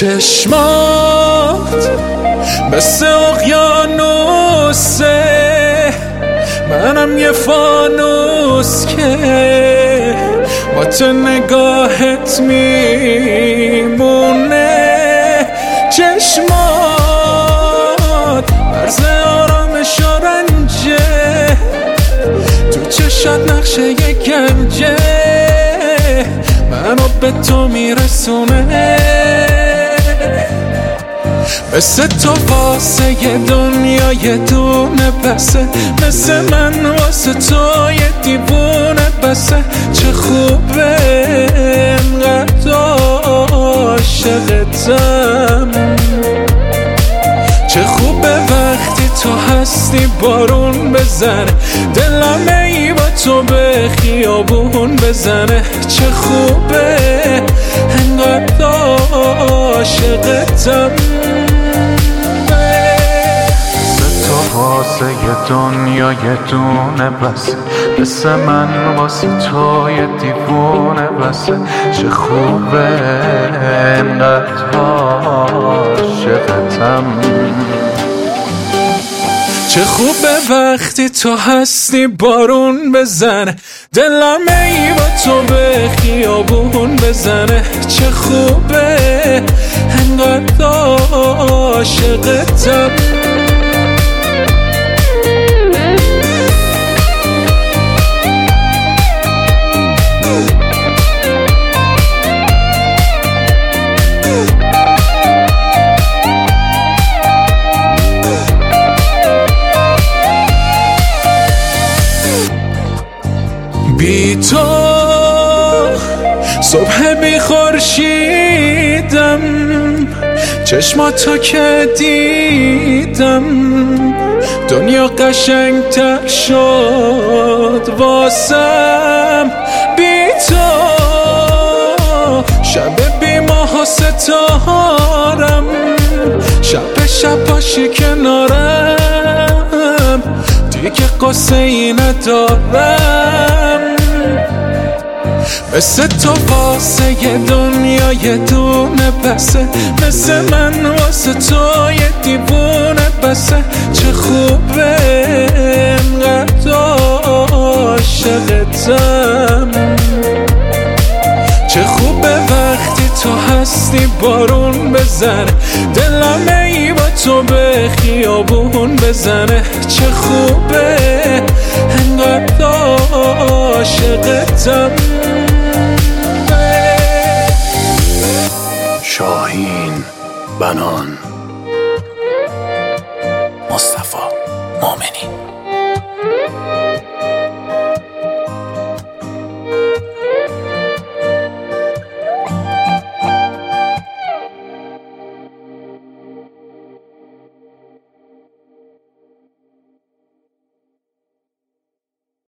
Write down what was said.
چشمات مثل اقیانوسه، منم یه فانوس که با تو نگاهت میمونه. چشمات مرز آرامش و رنجه، تو چشات نقشه یه گنجه، منو به تو میرسونه. مثل تو واسه یه دنیا یه دونه بسه، مثل من واسه تو یه دیوونه بسه. چه خوبه انقدر عاشقتم، چه خوبه وقتی تو هستی بارون بزنه، دلم ای با تو به خیابون بزنه. چه خوبه انقدر عاشقتم. واسه یه دنیا یه دونه بسه، مثل من واسه تو یه دیوونه بسه. چه خوبه انقدر عاشقتم، چه خوبه وقتی تو هستی بارون بزنه، دلم ای با تو به خیابون بزنه. چه خوبه انقدر عاشقتم. بی تو صبح بی خورشیدم، چشماتو که دیدم دنیا قشنگتر شد واسم. بی تو شب بی ماه و ستارم، شب باشی کنارم، دیگه قصه ای ندارم. مثل تو واسه یه دنیا یه دونه بسه، مثل من واسه تو یه دیوونه بسه. چه خوبه انقدر عاشقتم، چه خوبه وقتی تو هستی بارون بزنه، دلم ای با تو به خیابون بزنه. چه خوبه انقدر عاشقتم. شاهین بنان.